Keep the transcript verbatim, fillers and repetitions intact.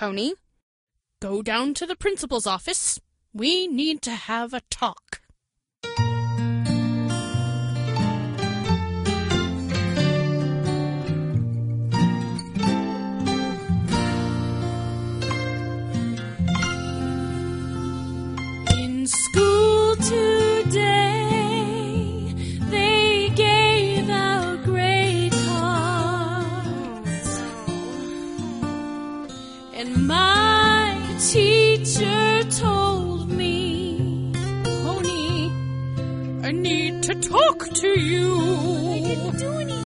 Tony. Go down to the principal's office. We need to have a talk. In school today, they gave out grade cards, and my teacher told me, Tony, I need to talk to you.